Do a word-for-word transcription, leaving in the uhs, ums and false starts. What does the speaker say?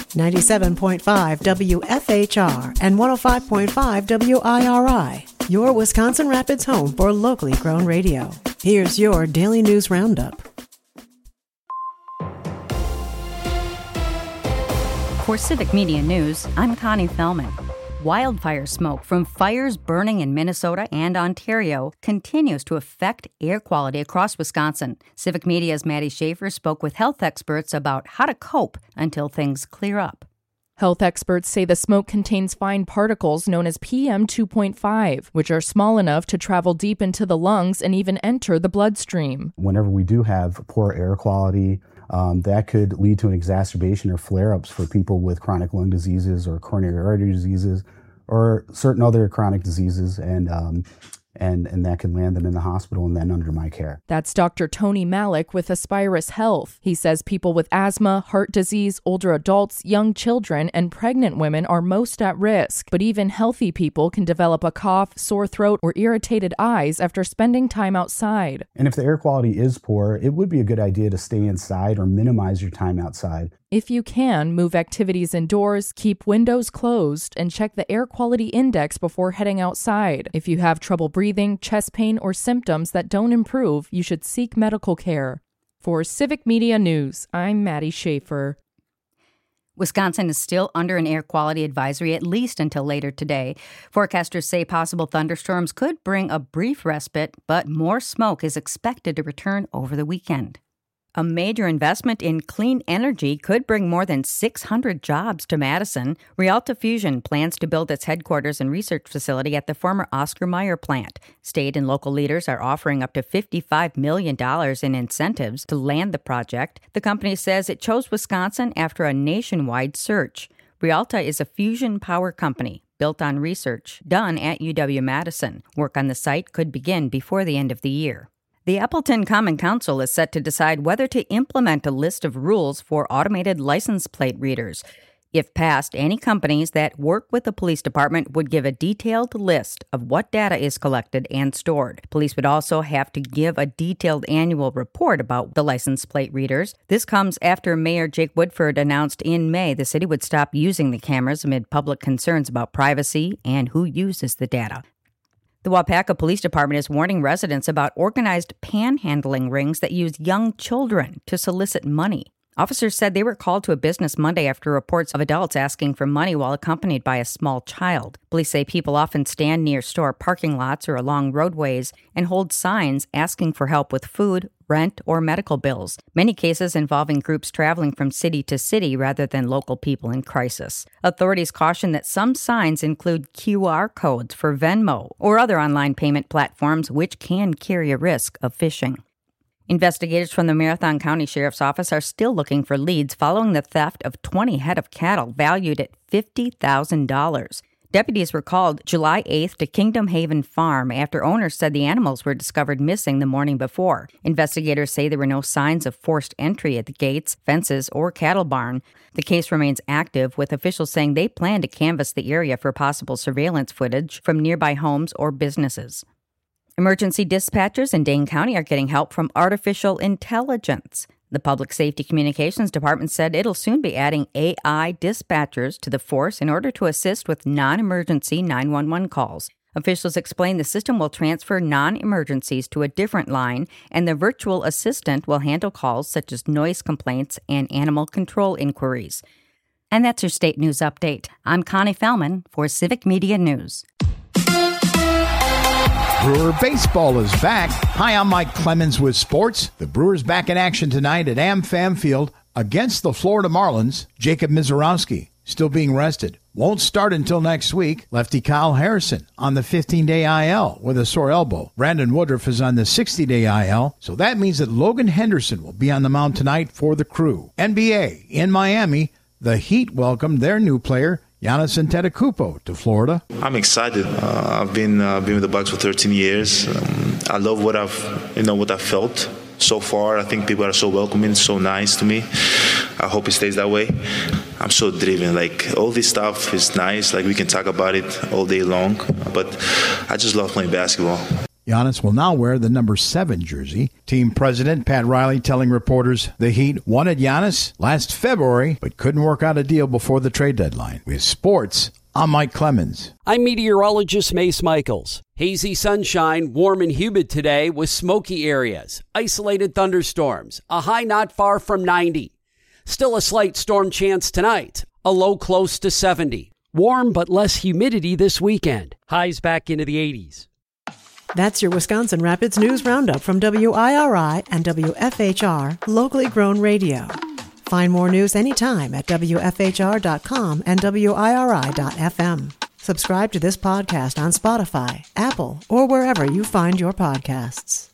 ninety-seven point five W F H R and one oh five point five W I R I, your Wisconsin Rapids home for locally grown radio. Here's your Daily News Roundup. For Civic Media News, I'm Connie Fellman. Wildfire smoke from fires burning in Minnesota and Ontario continues to affect air quality across Wisconsin. Civic Media's Maddie Schaefer spoke with health experts about how to cope until things clear up. Health experts say the smoke contains fine particles known as P M two point five, which are small enough to travel deep into the lungs and even enter the bloodstream. Whenever we do have poor air quality, um, that could lead to an exacerbation or flare-ups for people with chronic lung diseases or coronary artery diseases or certain other chronic diseases, and um, and and that can land them in the hospital and then under my care. That's Doctor Tony Malik with Aspirus Health. He says people with asthma, heart disease, older adults, young children, and pregnant women are most at risk. But even healthy people can develop a cough, sore throat, or irritated eyes after spending time outside. And if the air quality is poor, it would be a good idea to stay inside or minimize your time outside. If you can, move activities indoors, keep windows closed, and check the air quality index before heading outside. If you have trouble breathing, chest pain, or symptoms that don't improve, you should seek medical care. For Civic Media News, I'm Maddie Schaefer. Wisconsin is still under an air quality advisory at least until later today. Forecasters say possible thunderstorms could bring a brief respite, but more smoke is expected to return over the weekend. A major investment in clean energy could bring more than six hundred jobs to Madison. Rialta Fusion plans to build its headquarters and research facility at the former Oscar Mayer plant. State and local leaders are offering up to fifty-five million dollars in incentives to land the project. The company says it chose Wisconsin after a nationwide search. Rialta is a fusion power company built on research done at U W-Madison. Work on the site could begin before the end of the year. The Appleton Common Council is set to decide whether to implement a list of rules for automated license plate readers. If passed, any companies that work with the police department would give a detailed list of what data is collected and stored. Police would also have to give a detailed annual report about the license plate readers. This comes after Mayor Jake Woodford announced in May the city would stop using the cameras amid public concerns about privacy and who uses the data. The Waupaca Police Department is warning residents about organized panhandling rings that use young children to solicit money. Officers said they were called to a business Monday after reports of adults asking for money while accompanied by a small child. Police say people often stand near store parking lots or along roadways and hold signs asking for help with food, rent, or medical bills. Many cases involving groups traveling from city to city rather than local people in crisis. Authorities caution that some signs include Q R codes for Venmo or other online payment platforms, which can carry a risk of phishing. Investigators from the Marathon County Sheriff's Office are still looking for leads following the theft of twenty head of cattle valued at fifty thousand dollars. Deputies were called July eighth to Kingdom Haven Farm after owners said the animals were discovered missing the morning before. Investigators say there were no signs of forced entry at the gates, fences, or cattle barn. The case remains active, with officials saying they plan to canvass the area for possible surveillance footage from nearby homes or businesses. Emergency dispatchers in Dane County are getting help from artificial intelligence. The Public Safety Communications Department said it'll soon be adding A I dispatchers to the force in order to assist with non-emergency nine one one calls. Officials explain the system will transfer non-emergencies to a different line, and the virtual assistant will handle calls such as noise complaints and animal control inquiries. And that's your state news update. I'm Connie Fellman for Civic Media News. Brewer baseball is back. Hi, I'm Mike Clemens with sports. The Brewers back in action tonight at AmFam Field against the Florida Marlins. Jacob Mizorowski still being rested. Won't start until next week. Lefty Kyle Harrison on the fifteen-day I L with a sore elbow. Brandon Woodruff is on the sixty-day I L. So that means that Logan Henderson will be on the mound tonight for the Crew. N B A in Miami. The Heat welcomed their new player, Giannis Antetokounmpo, to Florida. I'm excited. Uh, I've been uh, been with the Bucks for thirteen years. Um, I love what I've you know what I've felt so far. I think people are so welcoming, so nice to me. I hope it stays that way. I'm so driven. Like, all this stuff is nice. Like, we can talk about it all day long. But I just love playing basketball. Giannis will now wear the number seven jersey. Team president Pat Riley telling reporters the Heat wanted Giannis last February, but couldn't work out a deal before the trade deadline. With sports, I'm Mike Clemens. I'm meteorologist Mace Michaels. Hazy sunshine, warm and humid today with smoky areas, isolated thunderstorms, a high not far from ninety. Still a slight storm chance tonight, a low close to seventy. Warm but less humidity this weekend. Highs back into the eighties. That's your Wisconsin Rapids News Roundup from W I R I and W F H R, locally grown radio. Find more news anytime at W F H R dot com and W I R I dot F M. Subscribe to this podcast on Spotify, Apple, or wherever you find your podcasts.